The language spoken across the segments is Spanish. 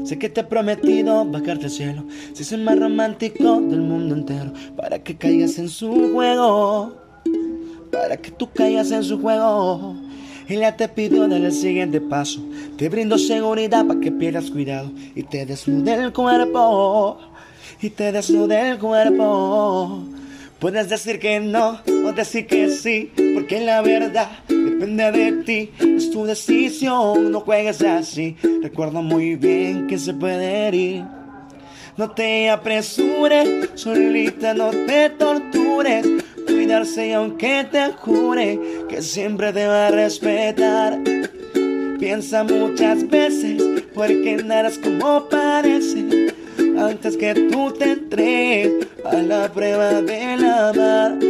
Sé que te he prometido bajarte al cielo, si soy el más romántico del mundo entero, para que caigas en su juego, para que tú caigas en su juego. Ella te pidió dar el siguiente paso, te brindo seguridad para que pierdas cuidado y te desnude el cuerpo, y te desnude el cuerpo. Puedes decir que no o decir que sí, porque la verdad depende de ti, es tu decisión, no juegues así. Recuerda muy bien que se puede ir. No te apresures, solita no te tortures. Cuidarse y aunque te jure que siempre te va a respetar. Piensa muchas veces, porque nada es como parece, antes que tú te entregues a la prueba del amar.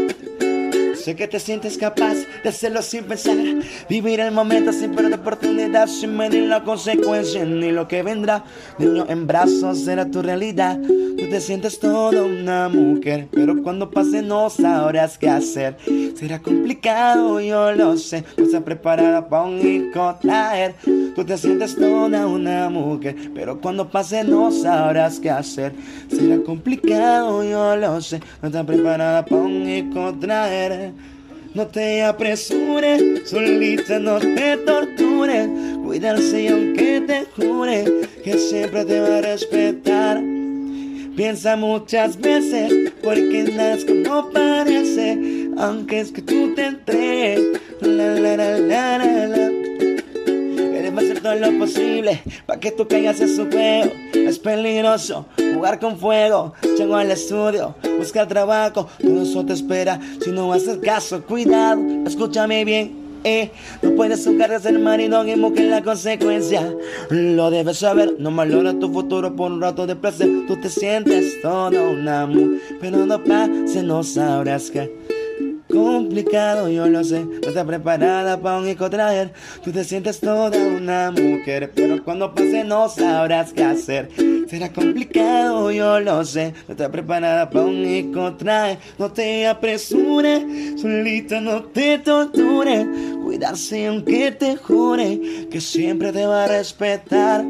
Sé que te sientes capaz de hacerlo sin pensar, vivir el momento sin perder oportunidad, sin medir la consecuencia ni lo que vendrá. Niño en brazos será tu realidad. Tú te sientes toda una mujer, pero cuando pase no sabrás qué hacer. Será complicado, yo lo sé, no estás preparada para un hijo traer. Tú te sientes toda una mujer, pero cuando pase no sabrás qué hacer. Será complicado, yo lo sé, no estás preparada para un hijo traer. No te apresures, solita no te tortures. Cuidarse y aunque te jure que siempre te va a respetar. Piensa muchas veces, porque nada es como parece, aunque es que tú te entregues. La, la, la, la, la, la. Queremos hacer todo lo posible para que tú caigas en su juego. Es peligroso jugar con fuego. Llego al estudio, buscar trabajo, todo eso te espera si no haces caso. Cuidado, escúchame bien. No puedes jugar de ser marido y mujer, la consecuencia lo debes saber. No malogras tu futuro por un rato de placer. Tú te sientes toda una mujer, pero no pase, no sabrás qué. Complicado, yo lo sé, no estás preparada para un hijo traer. Tú te sientes toda una mujer, pero cuando pase no sabrás qué hacer. Será complicado, yo lo sé, no estás preparada para un hijo traer. No te apresures, solita no te tortures. Cuidarse aunque te jure que siempre te va a respetar.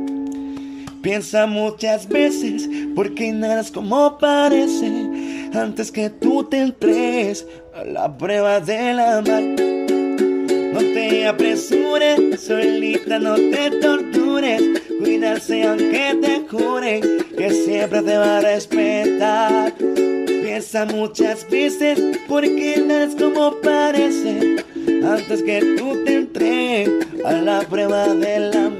Piensa muchas veces, porque nada es como parece, antes que tú te entregues a la prueba del amar. No te apresures, solita no te tortures. Cuidarse aunque te jure que siempre te va a respetar. Piensa muchas veces, porque nada es como parece, antes que tú te entregues a la prueba del amor.